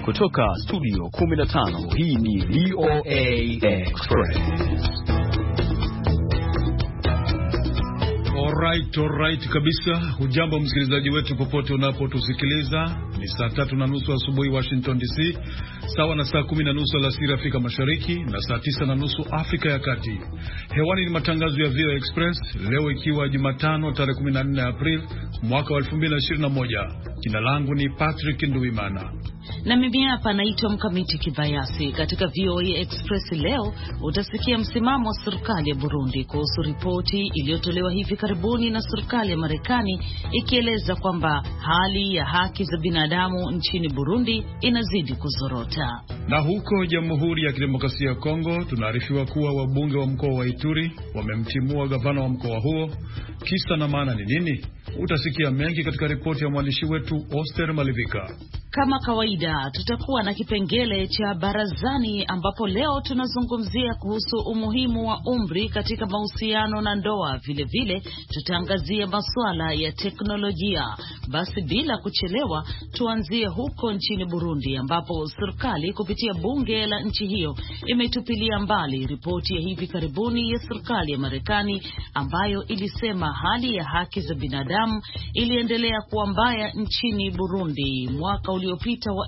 Kutoka studio 15 hii ni VOA Express. Alright kabisa. Hujambo msikilizaji wetu popote unapotusikiliza. Ni saa 3:30 asubuhi Washington DC, sawa na saa 10:30 alasiri Afrika Mashariki na saa 9:30 Afrika ya Kati. Hewani ni matangazo ya VOA Express, leo ikiwa Jumatano tarehe 14 Aprili mwaka wa 2021. Jina langu ni Patrick Nduwimana. Na mimi hapa naitwa Mkamiti Kibayasi. Katika VOA Express leo utasikia msimamo wa serikali ya Burundi kuhusu ripoti iliyotolewa hivi karibuni na serikali ya Marekani ikieleza kwamba hali ya haki za binadamu nchini Burundi inazidi kuzorota. Na huko Jamhuri ya Kidemokrasia ya Kongo tunaarifiwa kuwa wabunge wa mkoa wa Ituri wamemtimua gavana wa mkoa huo. Kisa na maana ni nini? Utasikia mengi katika ripoti ya mwandishi wetu Oster Malivika. Kama kawaida tutakuwa na kipengele cha barazani ambapo leo tunazungumzia kuhusu umuhimu wa umri katika mahusiano na ndoa. Vile vile tutaangazia masuala ya teknolojia. Basi bila kuchelewa tuanzie huko nchini Burundi ambapo serikali kupitia bunge la nchi hiyo imetupilia mbali ripoti ya hivi karibuni ya serikali ya Marekani ambayo ilisema hali ya haki za binadamu iliendelea kuwa mbaya nchini Burundi mwaka uliopita wa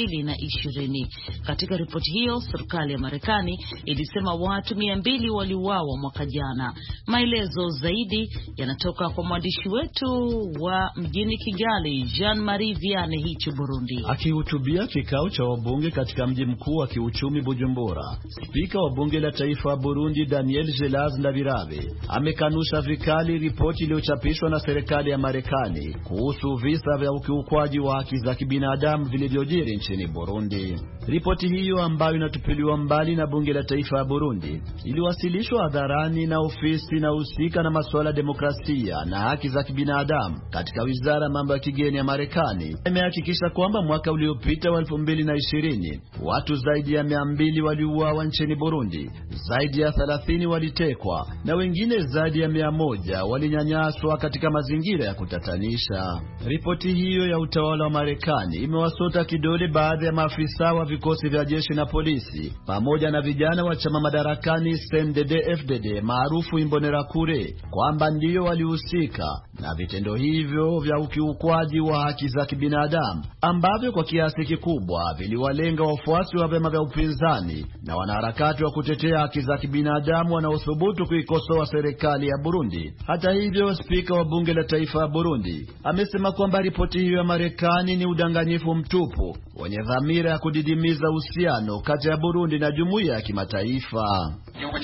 2020. Katika ripoti hiyo serikali ya Marekani ilisema watu 200 waliuawa mwaka jana. Maelezo zaidi yanatoka kwa mwandishi wetu wa mjini Kigali, Jean-Marie Vianney hicho Burundi. Akihutubia kikao cha wabunge katika mji mkuu wa kiuchumi Bujumbura, spika wa bunge la taifa wa Burundi Daniel Gelaz Ndabirabe amekanusha vikali ripoti iliyochapishwa na serikali ya Marekani kuhusu visa vya ukiukwaji wa haki za kibinadamu vilivyojiri nchini Burundi. Ripoti hiyo ambayo inatupiliwa mbali na bunge la taifa ya Burundi iliwasilishwa hadharani na ofisi na husika na masuala ya demokrasia na haki za kibinadamu katika wizara mambo ya kigeni ya Marekani. Imehakikisha kwamba mwaka uliopita wa 2020 watu zaidi ya 200 waliuawa nchini Burundi, zaidi ya 30 walitekwa na wengine zaidi ya 100 walinyanyaswa katika mazingira ya kutatanisha. Ripoti hiyo ya utawala wa Marekani imewasota kidole baadhi ya maafisa wa vikosi vya jeshi na polisi pamoja na vijana wa chama madarakani CNDD-FDD maarufu Imbonerakure kwamba ndio walihusika na vitendo hivyo vya ukiukwaji wa haki za kibinadamu ambavyo kwa kiasi kikubwa viliwalenga wafuasi wa vyama vya upinzani na wanaharakati wa kutetea haki za kibinadamu wanaothubutu kuikosoa serikali ya Burundi. Hata hivyo, spika wa bunge la taifa ya Burundi amesema kwamba ripoti hiyo ya Marekani ni udanganyifu mtupu wenye dhamira ya kudidimiza uhusiano kati ya Burundi na jumuiya ya kimataifa.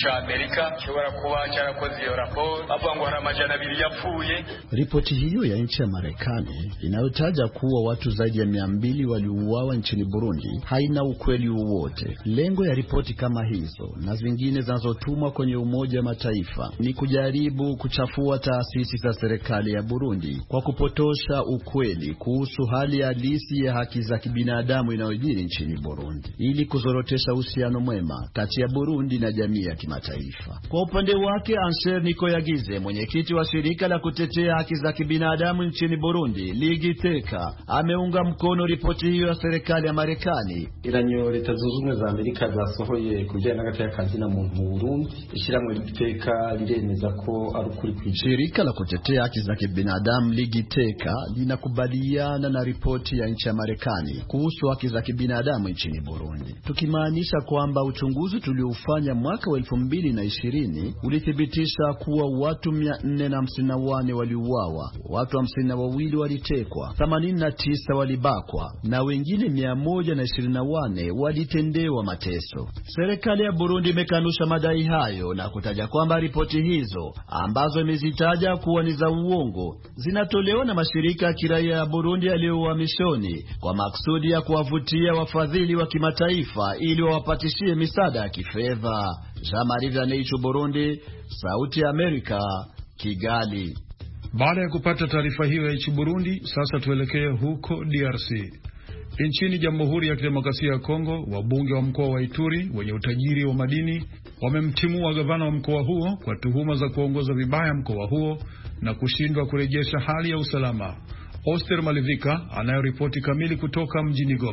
Ripoti hiyo ya nchi ya Marekani inayotaja kuwa watu zaidi ya 200 waliuawa nchini Burundi haina ukweli wowote. Lengo ya ripoti kama hizo na zingine zinazotumwa kwenye Umoja wa Mataifa ni kujaribu kuchafua taasisi za serikali ya Burundi kwa kupotosha ukweli kuhusu hali halisi ya haki za kibinadamu inayojiri nchini Burundi ili kuzorotesha uhusiano mwema kati ya Burundi na jamii ya kimataifa. Kwa upande wake, Ansher Nikoyagize, mwenyekiti wa shirika la kutetea haki za kibinadamu nchini Burundi, Ligiteka, ameunga mkono ripoti hiyo ya serikali ya Marekani. Iranyo leta zunze ubumwe za Amerika zasohoye kujyana n'agateka kazina muntu mu Burundi, ishiramwe Ligiteka riremeza ko ari ukuri kw'ijwi. Shirika la kutetea haki za kibinadamu Ligiteka linakubaliana na ripoti ya nchi ya Marekani kuhusu haki za kibinadamu nchini Burundi, tukimaanisha kwamba uchunguzi tuliofanya mwaka wa 2020 ulithibitisha kuwa watu 454 waliuawa, watu 52 walitekwa, 89 walibakwa na wengine 124 walitendewa mateso. Serikali ya Burundi imekanusha madai hayo na kutaja kwamba ripoti hizo ambazo imezitaja kuwa ni za uongo zinatolewa na mashirika ya kiraia ya Burundi yaliyo uhamishoni kwa maksudi ya kuwavutia wafadhili wa kimataifa ili wawapatishie misaada ya kifedha. Jean-Marie Vianney, Burundi, Sauti ya Amerika, Kigali. Baada ya kupata taarifa hiyo ya Burundi, sasa tuelekee huko DRC. Nchini Jamhuri ya Kidemokrasia ya Kongo, wabunge wa mkoa wa Ituri wenye utajiri wa madini wamemtimua gavana wa mkoa huo kwa tuhuma za kuongoza vibaya mkoa huo na kushindwa kurejesha hali ya usalama. Oster Malivika anayoripoti kamili kutoka mjini Goma.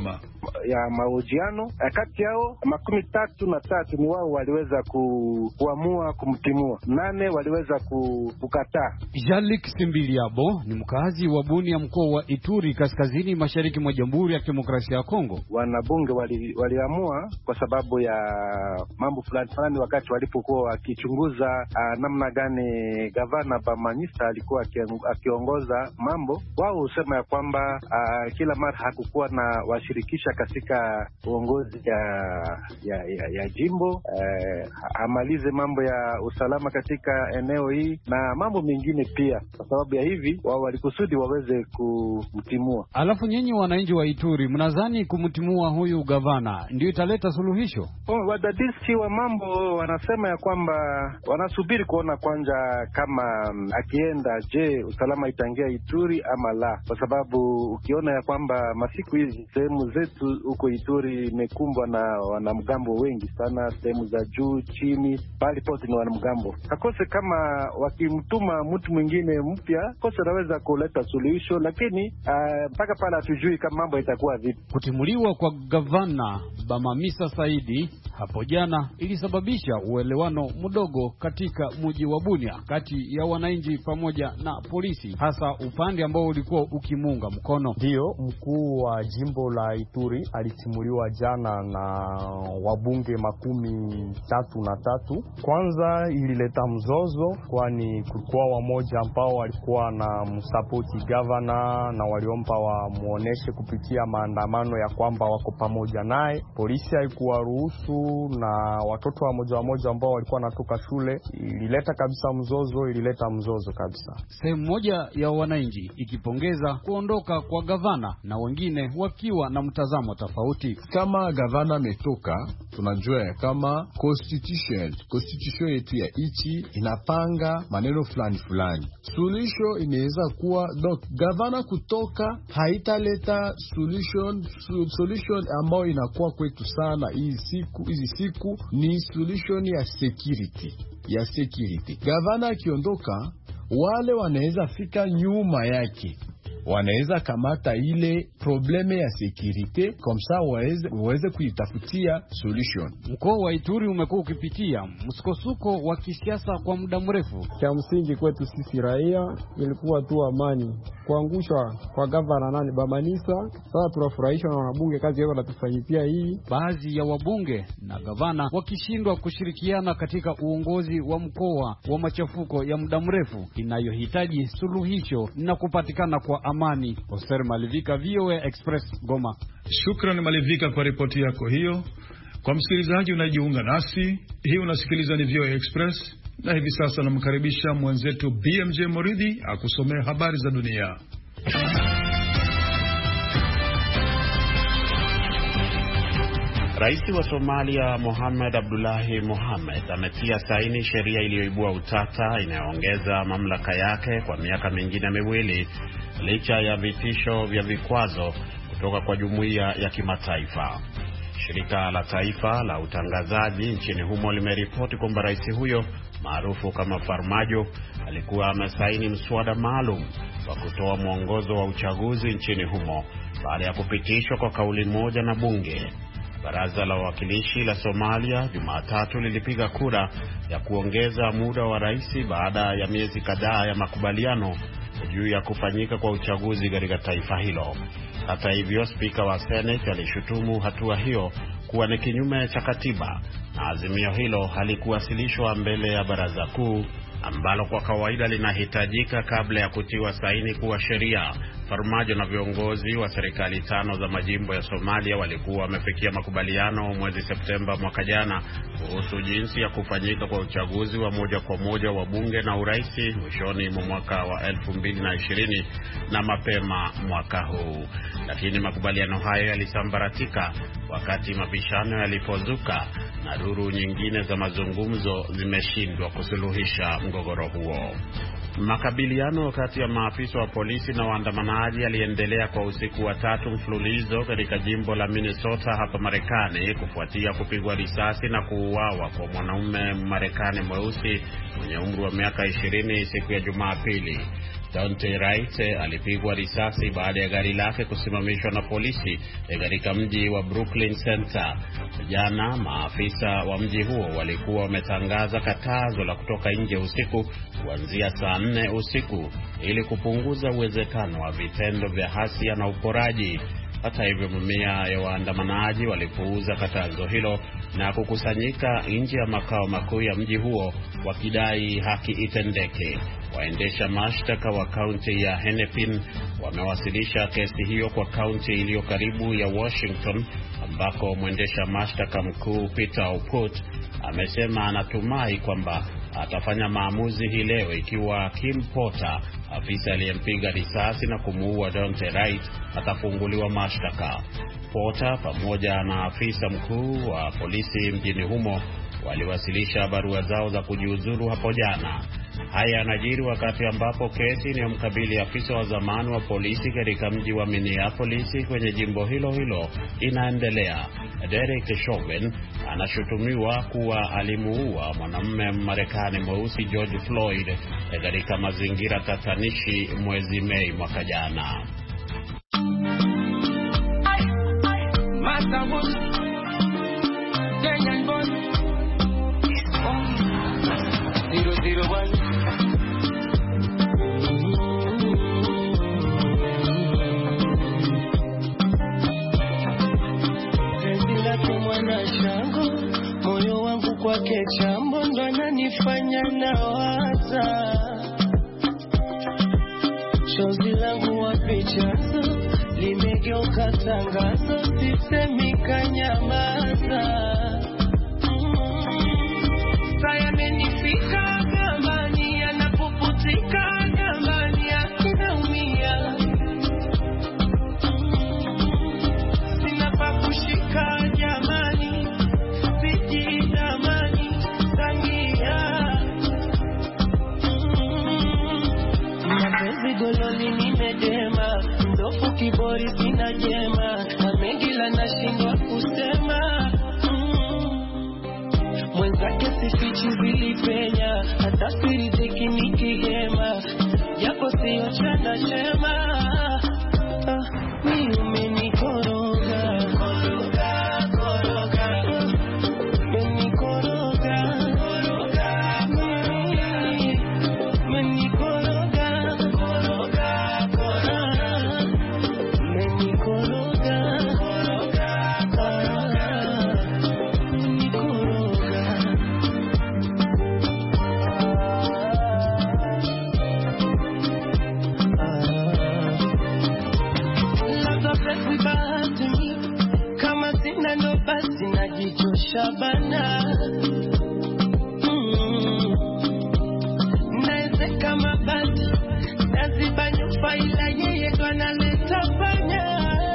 ya mahojiano. Kati yao 33 ni wao waliweza kuamua kumtimua, 8 waliweza kukataa. Jalik Simbiliabo ni mkazi wa Bunia, mkoa wa Ituri, kaskazini mashariki mwa Jamhuri ya Kidemokrasia ya Kongo. Wanabunge waliamua kwa sababu ya mambo fulani wakati walipokuwa wakichunguza namna gani gavana Bamanisa alikuwa akiongoza mambo. Wao husema ya kwamba kila mara hakukuwa na washirikisha katika uongozi ya jimbo, amalize mambo ya usalama katika eneo hii na mambo mengine pia. Kwa sababu ya hivi wao walikusudi waweze kumtimua. Alafu nyinyi wananchi wa Ituri mnadhani kumtimua huyu gavana ndio italeta suluhisho? Wadadisi wa mambo wanasema ya kwamba wanasubiri kuona kwanza kama akienda, je, usalama itaingia Ituri ama la, kwa sababu ukiona ya kwamba masiku hizi sehemu zetu huko Ituri imekumbwa na wanamgambo wengi sana, sehemu za juu chini, bali pote ni wanamgambo. Akose kama wakimtuma mtu mwingine mpya, kose anaweza kuleta suluhisho, lakini mpaka pale hatujui kama mambo itakuwa vipi. Kutimuliwa kwa gavana Bamamisa Saidi hapo jana ilisababisha uelewano mdogo katika mji wa Bunia kati ya wananchi pamoja na polisi, hasa upande ambao ulikuwa ukimunga mkono. Ndio mkuu wa jimbo la Ituri alitimuliwa jana na wabunge 33. Kwanza ilileta mzozo, kwani kulikuwa wamoja ambao walikuwa na msapoti governor na waliomba wamuoneshe kupitia maandamano ya kwamba wako pamoja naye. Polisi haikuwaruhusu na watoto wa moja ambao walikuwa natoka shule. Ilileta mzozo kabisa. Sehemu moja ya wananchi ikipongeza kuondoka kwa gavana na wengine wakiwa na mtazamo tofauti. Kama gavana ametoka, tunajua ya kama constitution yetu ya nchi inapanga maneno fulani. Solution inaweza kuwa gavana kutoka haitaleta solution ambayo inakuwa kwetu sana hizi siku ni solution ya security. Gavana akiondoka, wale wanaweza fika nyuma yake, wanaweza kamata ile probleme ya security komsa waweze kuitafutia solution. Mkoa wa Ituri umekuwa ukipitia msukosuko wa kisiasa kwa muda mrefu. Cha msingi kwetu sisi raia ilikuwa tu amani. Kuangushwa kwa gavana Bamanisa, sasa tunafurahishwa na wanabunge, kazi yao wanatufanyia hii. Baadhi ya wabunge na gavana wakishindwa kushirikiana katika uongozi wa mkoa wa machafuko ya muda mrefu inayohitaji suluhisho na kupatikana kwa amani. Oster Malivika, VOA Express, Goma. Shukrani Malivika kwa ripoti yako hiyo. Kwa msikilizaji unajiunga nasi, hii unasikiliza ni VOA Express, na hivi sasa namkaribisha mwenzetu BMJ Moridhi akusomea habari za dunia. Rais wa Somalia Mohamed Abdullahi Mohamed ametia saini sheria iliyoibua utata inayoongeza mamlaka yake kwa miaka mingine 2 licha ya vitisho vya vikwazo kutoka kwa jumuiya ya kimataifa. Shirika la taifa la utangazaji nchini humo limeripoti kwamba rais huyo maarufu kama Farmajo alikuwa amesaini mswada maalum wa kutoa mwongozo wa uchaguzi nchini humo baada ya kupitishwa kwa kauli moja na bunge. Baraza la Wawakilishi la Somalia Jumatatu lilipiga kura ya kuongeza muda wa rais baada ya miezi kadhaa ya makubaliano juu ya kufanyika kwa uchaguzi katika taifa hilo. Hata hivyo, spika wa Senate alishutumu hatua hiyo kuwa ni kinyume cha katiba na azimio hilo halikuwasilishwa mbele ya baraza kuu ambalo kwa kawaida linahitajika kabla ya kutiwa saini kuwa sheria. Farmajo na viongozi wa serikali 5 za majimbo ya Somalia walikuwa wamefikia makubaliano mwezi Septemba mwaka jana kuhusu jinsi ya kufanyika kwa uchaguzi wa moja kwa moja wa bunge na uraisi mwishoni mwa mwaka wa 2020 na mapema mwaka huu. Lakini makubaliano hayo yalisambaratika wakati mabishano yalipozuka na duru nyingine za mazungumzo zimeshindwa kusuluhisha mgogoro huo. Makabiliano kati ya maafisa wa polisi na waandamanaji yaliendelea kwa usiku wa 3 mfululizo katika jimbo la Minnesota hapa Marekani kufuatia kupigwa risasi na kuuawa kwa mwanaume Marekani mweusi mwenye umri wa miaka 20 siku ya Jumapili. Daunte Wright alipigwa risasi baada ya gari lake kusimamishwa na polisi katika mji wa Brooklyn Center. Jana maafisa wa mji huo walikuwa wametangaza katazo la kutoka nje usiku kuanzia saa 4 usiku ili kupunguza uwezekano wa vitendo vya hasia na uporaji. Hata hivyo, mamia ya waandamanaji walipuuza katazo hilo na kukusanyika nje ya makao makuu ya mji huo wakidai haki itendeke. Waendesha mashtaka wa kaunti ya Hennepin wamewasilisha kesi hiyo kwa kaunti iliyo karibu ya Washington, ambako mwendesha mashtaka mkuu Peter Oput amesema anatumai kwamba atafanya maamuzi hii leo ikiwa Kim Porter, afisa aliyempiga risasi na kumuua Daunte Wright, atafunguliwa mashtaka. Porter pamoja na afisa mkuu wa polisi mjini humo waliwasilisha barua zao za kujiuzuru hapo jana. Haya yanajiri wakati ambapo kesi inayomkabili afisa wa zamani wa polisi katika mji wa Minneapolis kwenye jimbo hilo hilo inaendelea. Derek Chauvin anashutumiwa kuwa alimuua mwanamume Marekani mweusi George Floyd katika mazingira tatanishi mwezi Mei mwaka jana. Moyo wangu kwake chambo ndo ananifanya nawaza. Chozi langu wapichazo limegeuka tangazo, sisemi kanyamaza. Saya menifika gamani, anapuputika gamani, akinaumia. Sina pa kushika jamani, sijidamani, sangia. Mapenzi goloni nimedema, mdofu kibori sina jema, na mengi la nashindwa kusema. Mwenzake sifichi zilipenya, hata siri ziki nikihema, japo siyo chana chema. Mi umenikoroga, koroga, koroga, umenikoroga, koroga, umenikoroga, koroga, koroga, umenikoroga, koroga, koroga, umenikoroga. Kama sina ndo basi najichosha bana. Naezeka mabati naziba nyufa, ila yeye ndo analeta panya.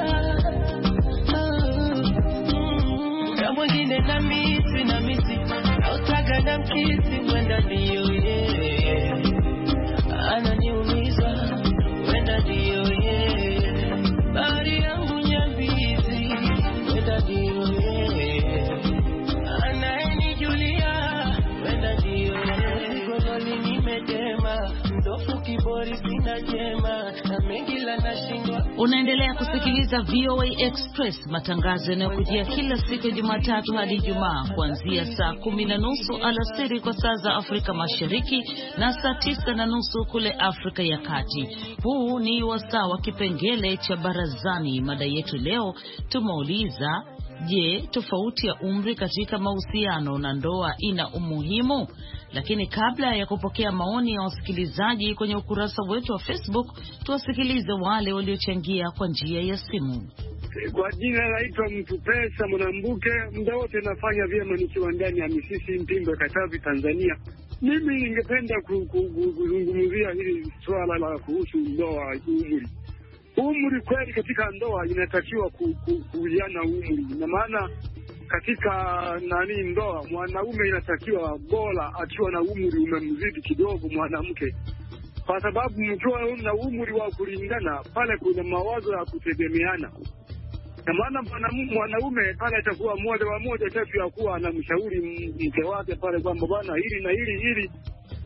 Na mwingine na misi nautaga na mkisi, mwenda ndiyo yeye ananiumiza, mwenda ndiyo yeye. Bari yangu nyambizi, mwenda ndiyo yeye anayenijulia, mwenda ndiyo yeye. Goloni nimedema, mdofu kibori sina jema, na mengi la nashindwa. Unaendelea kusikiliza VOA Express, matangazo yanayokujia kila siku ya Jumatatu hadi Ijumaa kuanzia saa 10:30 alasiri kwa saa za Afrika Mashariki na saa 9:30 kule Afrika ya Kati. Huu ni wasaa wa kipengele cha barazani. Mada yetu leo tumeuliza, je, tofauti ya umri katika mahusiano na ndoa ina umuhimu? Lakini kabla ya kupokea maoni ya wasikilizaji kwenye ukurasa wetu wa Facebook, tuwasikilize wale waliochangia kwa njia ya simu. Kwa jina naitwa Mtu Pesa Mwanambuke, muda wote nafanya vyema nikiwa ndani ya Misisi Mpimbo, Katavi, Tanzania. Mimi ningependa kuzungumzia hili swala la kuhusu ndoa. Umri kweli katika ndoa inatakiwa kuuliana umri, na maana katika ndoa mwanaume inatakiwa bora akiwa na umri umemzidi kidogo mwanamke, kwa sababu mkiwa na umri wa kulingana pale kuna mawazo ya kutegemeana. Na maana mwanaume pale atakuwa moja tatu ya kuwa anamshauri mke wake pale kwamba bwana hili na hili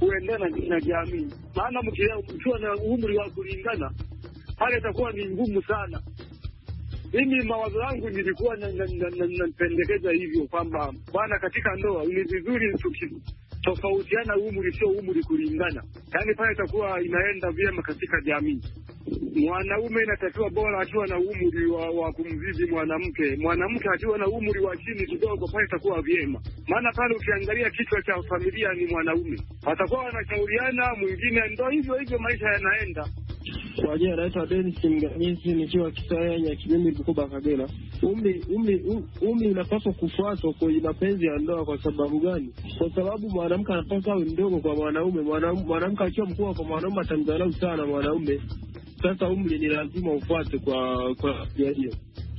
kuendana na jamii. Maana mkiwa na umri wa kulingana, hali itakuwa ni ngumu sana. Mimi mawazo yangu nilikuwa napendekeza hivyo kwamba bwana, katika ndoa ni vizuri tofautiana umri, sio umri kulingana. Yaani pale itakuwa inaenda vyema katika jamii. Mwanaume inatakiwa bora akiwa na umri wa kumzidi mwanamke. Mwanamke akiwa na umri wa chini kidogo, pale itakuwa vyema. Maana pale ukiangalia kichwa cha familia ni mwanaume. Watakuwa wanashauriana, mwingine ndio hivyo maisha yanaenda. Kwa jina naitwa Dennis Mganyizi, nikiwa Kisaya Nyakibimbi Bukoba Kagera. Umri unapaswa kufuatwa kwa mapenzi ya ndoa. Kwa sababu gani? Kwa sababu mwanamke anapaswa awe mdogo kwa mwanaume. Mwanamke akiwa mkubwa kwa mwanaume atamdharau sana mwanaume. Sasa umri ni lazima ufuate kwa hiyo.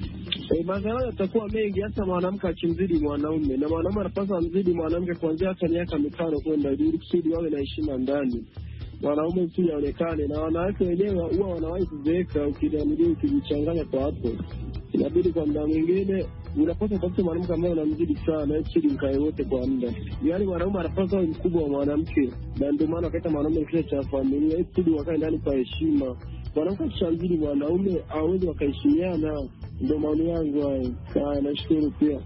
Madhara yatakuwa mengi, hasa mwanamke akimzidi mwanaume, na mwanaume anapaswa amzidi mwanamke kuanzia hata miaka 5 kwenda, ili kusudi wawe na heshima ndani. Wanaume si yaonekane, na wanawake wenyewe huwa wanawahi kuzeeka. Ukijichanganya kwa hapo, inabidi kwa muda mwingine unapaswa kutafuta mwanamke ambaye unamzidi sana, ili mkae wote kwa muda. Yaani mwanaume anapaswa awe mkubwa wa mwanamke, na ndio maana kaita mwanaume kichwa cha familia, ili wakae ndani kwa heshima. Mwanamke akishamzidi mwanaume hawezi wakaheshimiana. Ndio maoni yangu hayo. Nashukuru pia.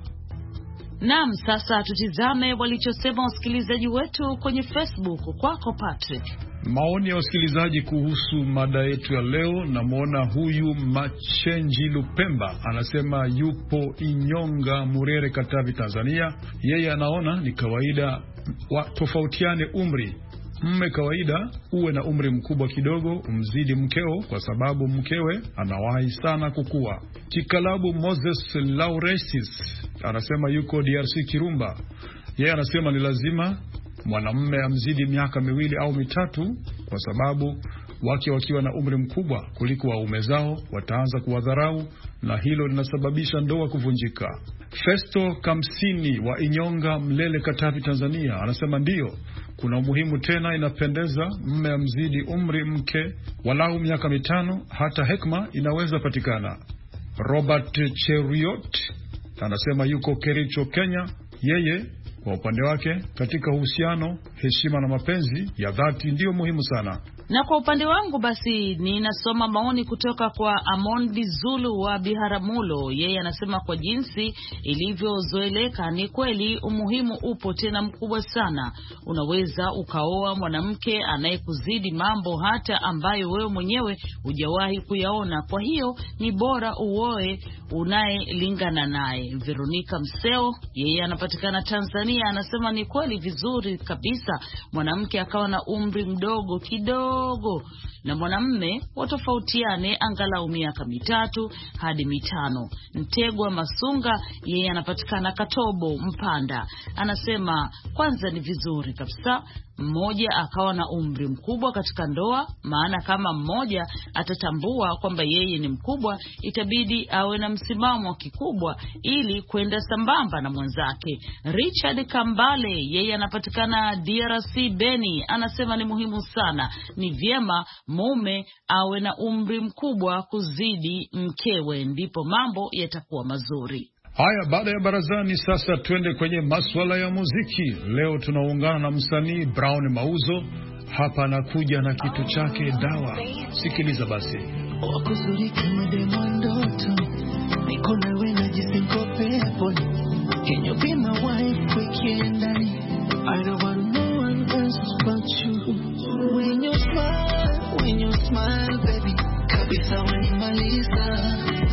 Naam, sasa tutizame walichosema wasikilizaji wetu kwenye Facebook. Kwako Patrick. Maoni ya wasikilizaji kuhusu mada yetu ya leo. Namuona huyu Machenji Lupemba anasema yupo Inyonga, Murere, Katavi, Tanzania. Yeye anaona ni kawaida tofautiane umri. Mme kawaida uwe na umri mkubwa kidogo umzidi mkeo, kwa sababu mkewe anawahi sana kukua. Kikalabu Moses Lauresis anasema yuko DRC Kirumba. Yeye anasema ni lazima mwanamume amzidi miaka 2 au 3, kwa sababu wake wakiwa na umri mkubwa kuliko waume zao wataanza kuwadharau, na hilo linasababisha ndoa kuvunjika. Festo Kamsini wa Inyonga, Mlele, Katavi, Tanzania anasema ndio, kuna umuhimu tena inapendeza mme amzidi umri mke walau miaka 5, hata hekma inaweza patikana. Robert Cheriot anasema yuko Kericho, Kenya. Yeye kwa upande wake, katika uhusiano, heshima na mapenzi ya dhati ndio muhimu sana. Na kwa upande wangu basi ninasoma maoni kutoka kwa Amondi Zulu wa Biharamulo. Yeye anasema kwa jinsi ilivyozoeleka ni kweli umuhimu upo tena mkubwa sana. Unaweza ukaoa mwanamke anayekuzidi mambo hata ambayo wewe mwenyewe hujawahi kuyaona. Kwa hiyo ni bora uoe unayelingana naye. Veronica Mseo, yeye anapatikana Tanzania, anasema ni kweli vizuri kabisa mwanamke akawa na umri mdogo kidogo na mwanamume watofautiane angalau miaka 3 hadi 5. Ntegwa Masunga, yeye anapatikana Katobo, Mpanda, anasema kwanza ni vizuri kabisa mmoja akawa na umri mkubwa katika ndoa, maana kama mmoja atatambua kwamba yeye ni mkubwa, itabidi awe na msimamo kikubwa ili kwenda sambamba na mwenzake. Richard Kambale, yeye anapatikana DRC Beni, anasema ni muhimu sana, ni vyema mume awe na umri mkubwa kuzidi mkewe, ndipo mambo yatakuwa mazuri. Haya, baada ya barazani sasa twende kwenye masuala ya muziki. Leo tunaungana na msanii Brown Mauzo. Hapa anakuja na kitu chake Dawa. Sikiliza basi. Wakuzuri kama demondoto, niko na wena jisinko pepo. Can you be my wife weekend? I don't want no one else but you. When you smile baby, kabisa wanimaliza.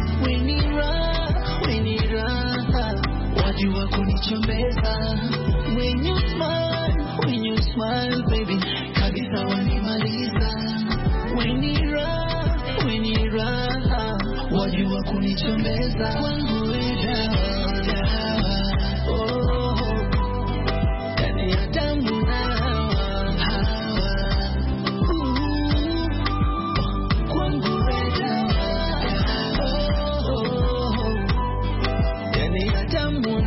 Wajua kunichombeza. When you smile baby, kabisa wanimaliza. When you raha, wajua kunichombeza. Wangu dawa, dawa, oh, ndani ya damu hawa, kwangu dawa, oh, ndani ya damu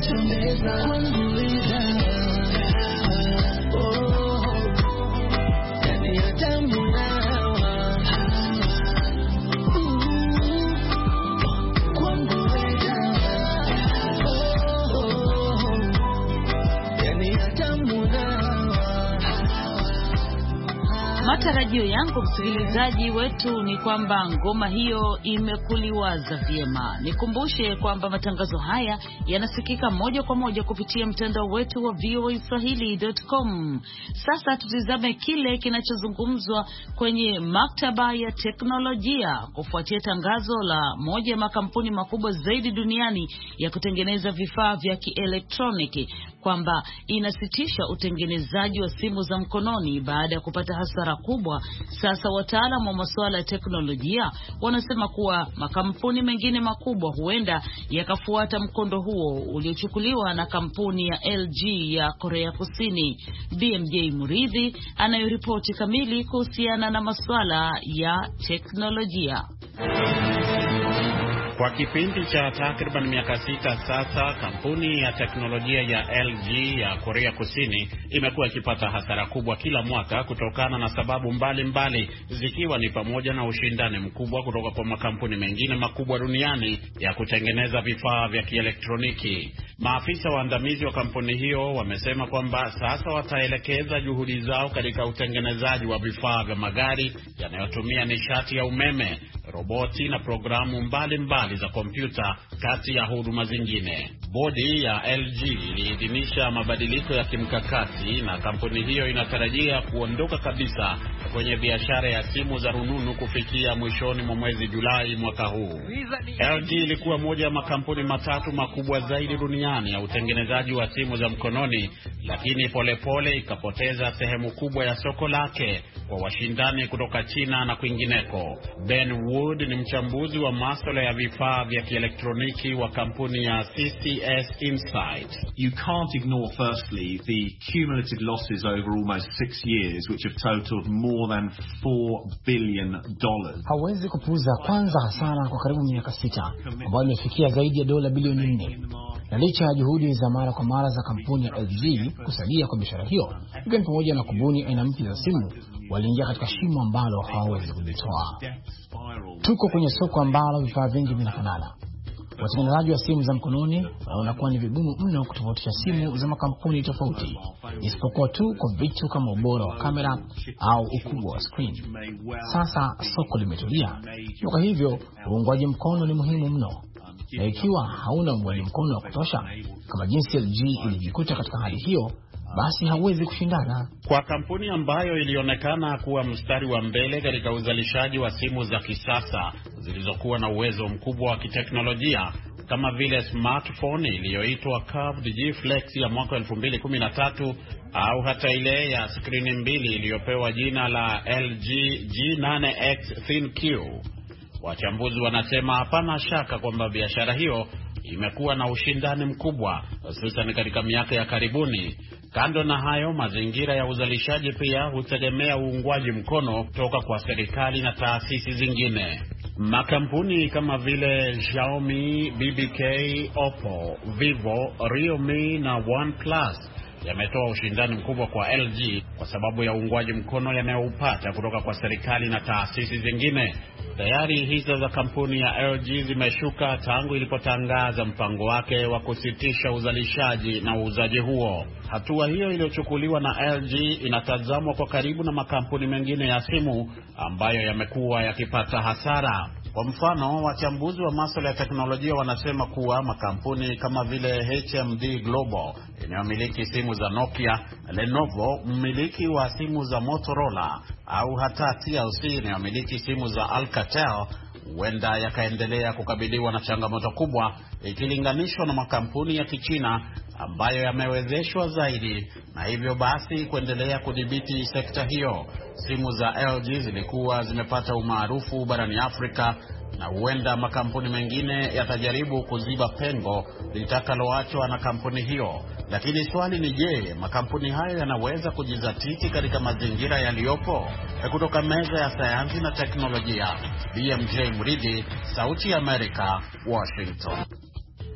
chombeza kwangu wewe. Yani hatamu nawa kwangu wewe. Yani hatamu nawa. Matarajio yangu msikilizaji wetu ni kwamba ngoma hiyo imekuliwaza vyema. Nikumbushe kwamba matangazo haya yanasikika moja kwa moja kupitia mtandao wetu wa voaswahili.com. Sasa tutizame kile kinachozungumzwa kwenye maktaba ya teknolojia kufuatia tangazo la moja ya makampuni makubwa zaidi duniani ya kutengeneza vifaa vya kielektroniki kwamba inasitisha utengenezaji wa simu za mkononi baada ya kupata hasara kubwa. Sasa wataalamu wa masuala ya teknolojia wanasema kuwa makampuni mengine makubwa huenda yakafuata mkondo huo uliochukuliwa na kampuni ya LG ya Korea Kusini. BMJ Muridhi anayoripoti kamili kuhusiana na masuala ya teknolojia. Kwa kipindi cha takriban miaka 6 sasa, kampuni ya teknolojia ya LG ya Korea Kusini imekuwa ikipata hasara kubwa kila mwaka kutokana na sababu mbalimbali, zikiwa ni pamoja na ushindani mkubwa kutoka kwa makampuni mengine makubwa duniani ya kutengeneza vifaa vya kielektroniki. Maafisa waandamizi wa kampuni hiyo wamesema kwamba sasa wataelekeza juhudi zao katika utengenezaji wa vifaa vya magari yanayotumia nishati ya umeme, roboti na programu mbalimbali za kompyuta, kati ya huduma zingine. Bodi ya LG iliidhinisha mabadiliko ya kimkakati na kampuni hiyo inatarajia kuondoka kabisa kwenye biashara ya simu za rununu kufikia mwishoni mwa mwezi Julai mwaka huu. LG ilikuwa moja ya makampuni matatu makubwa zaidi duniani ya utengenezaji wa simu za mkononi, lakini polepole ikapoteza sehemu kubwa ya soko lake kwa washindani kutoka China na kwingineko. Ben Wood ni mchambuzi wa masuala ya vifaa vya kielektroniki wa kampuni ya CCS Insight. You can't ignore firstly the cumulative losses over almost 6 years which have totaled more than $4 billion. Hawezi kupuuza kwanza hasara kwa karibu miaka 6 ambayo imefikia zaidi ya dola bilioni 4. Na licha ya juhudi za mara kwa mara za kampuni ya LG kusalia kwa biashara hiyo, ikiwa ni pamoja na kubuni aina mpya za simu, waliingia katika shimo ambalo hawawezi kujitoa. Tuko kwenye soko ambalo vifaa vingi vinafanana. Watengenezaji wa simu za mkononi wanaona kuwa ni vigumu mno kutofautisha simu za makampuni tofauti, isipokuwa tu kwa vitu kama ubora wa kamera au ukubwa wa screen. Sasa soko limetulia, kwa hivyo uungwaji mkono ni muhimu mno. Na ikiwa hauna uungwaji mkono wa kutosha, kama jinsi LG ilijikuta katika hali hiyo, basi hawezi kushindana. Kwa kampuni ambayo ilionekana kuwa mstari wa mbele katika uzalishaji wa simu za kisasa zilizokuwa na uwezo mkubwa wa kiteknolojia kama vile smartphone iliyoitwa Curved G Flex ya mwaka 2013 au hata ile ya skrini mbili iliyopewa jina la LG G8X ThinQ, wachambuzi wanasema hapana shaka kwamba biashara hiyo imekuwa na ushindani mkubwa, hususan katika miaka ya karibuni. Kando na hayo, mazingira ya uzalishaji pia hutegemea uungwaji mkono kutoka kwa serikali na taasisi zingine. Makampuni kama vile Xiaomi, BBK, Oppo, Vivo, Realme na OnePlus yametoa ushindani mkubwa kwa LG kwa sababu ya uungwaji mkono yanayoupata kutoka kwa serikali na taasisi zingine. Tayari hisa za kampuni ya LG zimeshuka tangu ilipotangaza mpango wake wa kusitisha uzalishaji na uuzaji huo. Hatua hiyo iliyochukuliwa na LG inatazamwa kwa karibu na makampuni mengine ya simu ambayo yamekuwa yakipata hasara. Kwa mfano, wachambuzi wa masuala ya teknolojia wanasema kuwa makampuni kama vile HMD Global inayomiliki simu za Nokia, Lenovo mmiliki wa simu za Motorola, au hata TLC inayomiliki simu za Alcatel huenda yakaendelea kukabiliwa na changamoto kubwa ikilinganishwa na makampuni ya Kichina ambayo yamewezeshwa zaidi na hivyo basi kuendelea kudhibiti sekta hiyo. Simu za LG zilikuwa zimepata umaarufu barani Afrika na huenda makampuni mengine yatajaribu kuziba pengo litakaloachwa na kampuni hiyo. Lakini swali ni je, makampuni hayo yanaweza kujizatiti katika mazingira yaliyopo? Kutoka meza ya sayansi na teknolojia, BMJ Mridhi, Sauti ya Amerika, Washington.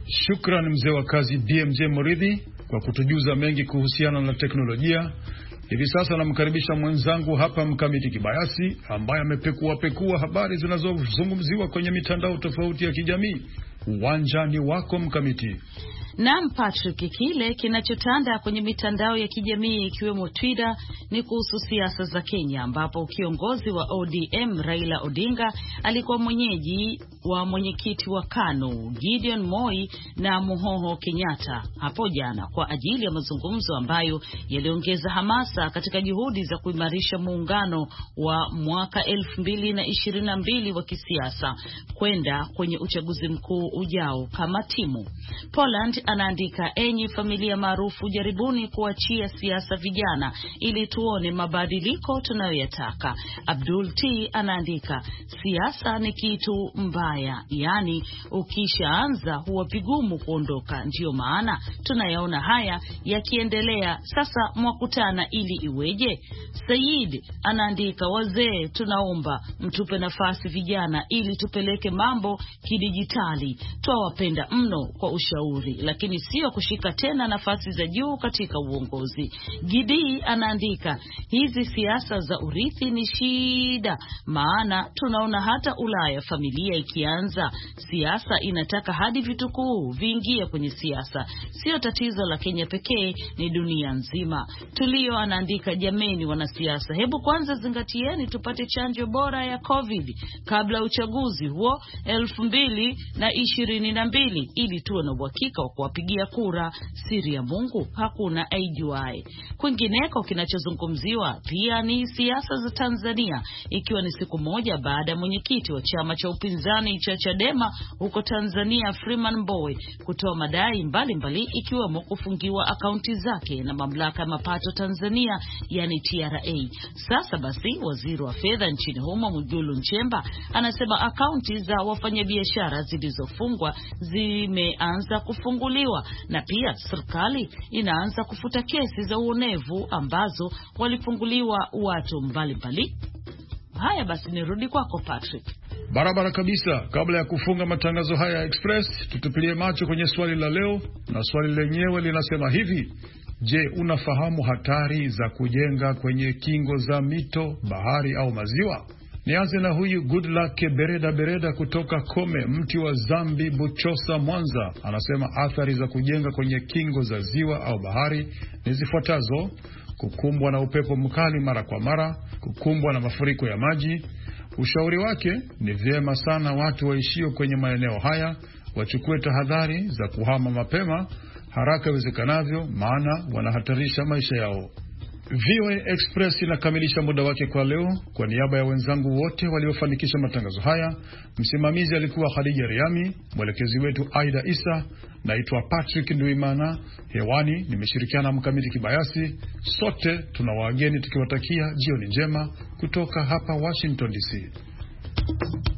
Shukran mzee wa kazi BMJ Moridhi kwa kutujuza mengi kuhusiana na teknolojia. Hivi sasa namkaribisha mwenzangu hapa Mkamiti Kibayasi ambaye amepekua habari zinazozungumziwa kwenye mitandao tofauti ya kijamii. Uwanjani wako Mkamiti. Naam Patrick, kile kinachotanda kwenye mitandao ya kijamii ikiwemo Twitter ni kuhusu siasa za Kenya, ambapo kiongozi wa ODM Raila Odinga alikuwa mwenyeji wa mwenyekiti wa KANU Gideon Moi na Muhoho Kenyatta hapo jana kwa ajili ya mazungumzo ambayo yaliongeza hamasa katika juhudi za kuimarisha muungano wa mwaka 2022 wa kisiasa kwenda kwenye uchaguzi mkuu ujao kama timu. Poland anaandika, enyi familia maarufu, jaribuni kuachia siasa vijana ili tuone mabadiliko tunayoyataka. Abdul T anaandika, siasa ni kitu mbaya, yani ukishaanza huwa vigumu kuondoka, ndio maana tunayaona haya yakiendelea. Sasa mwakutana ili iweje? Said anaandika, wazee tunaomba mtupe nafasi vijana ili tupeleke mambo kidijitali, twawapenda mno kwa ushauri, lakini sio kushika tena nafasi za juu katika uongozi. Gidi anaandika, hizi siasa za urithi ni shida, maana tunaona hata Ulaya familia ikianza siasa inataka hadi vitukuu viingie kwenye siasa. Sio tatizo la Kenya pekee, ni dunia nzima. Tulio anaandika, jameni wanasiasa, hebu kwanza zingatieni tupate chanjo bora ya COVID kabla uchaguzi huo 2022 ili tuwe na uhakika wa kuwapigia kura. Siri ya Mungu hakuna aijuae. Kwingineko kinachozungumziwa pia ni siasa za Tanzania, ikiwa ni siku moja baada ya mwenyekiti wa chama cha upinzani cha Chadema huko Tanzania Freeman Mbowe kutoa madai mbalimbali ikiwemo kufungiwa akaunti zake na mamlaka ya mapato Tanzania yani TRA. Sasa basi waziri wa fedha nchini humo Mwigulu Nchemba anasema akaunti za wafanyabiashara zilizofungwa zimeanza kufunguliwa na pia serikali inaanza kufuta kesi za uonevu ambazo walifunguliwa watu mbalimbali. Haya basi nirudi kwako Patrick. Barabara kabisa. Kabla ya kufunga matangazo haya ya Express, tutupilie macho kwenye swali la leo, na swali lenyewe linasema hivi: je, unafahamu hatari za kujenga kwenye kingo za mito, bahari au maziwa? Nianze na huyu Goodluck Bereda kutoka Kome, mti wa Zambi, Buchosa, Mwanza. Anasema athari za kujenga kwenye kingo za ziwa au bahari ni zifuatazo: kukumbwa na upepo mkali mara kwa mara, kukumbwa na mafuriko ya maji. Ushauri wake ni vyema sana watu waishio kwenye maeneo haya wachukue tahadhari za kuhama mapema haraka iwezekanavyo, maana wanahatarisha maisha yao. VOA Express inakamilisha muda wake kwa leo. Kwa niaba ya wenzangu wote waliofanikisha matangazo haya, msimamizi alikuwa Khadija Riami, mwelekezi wetu Aida Isa, naitwa Patrick Nduimana. Hewani nimeshirikiana Mkamiti Kibayasi. Sote tunawaageni tukiwatakia jioni njema kutoka hapa Washington DC.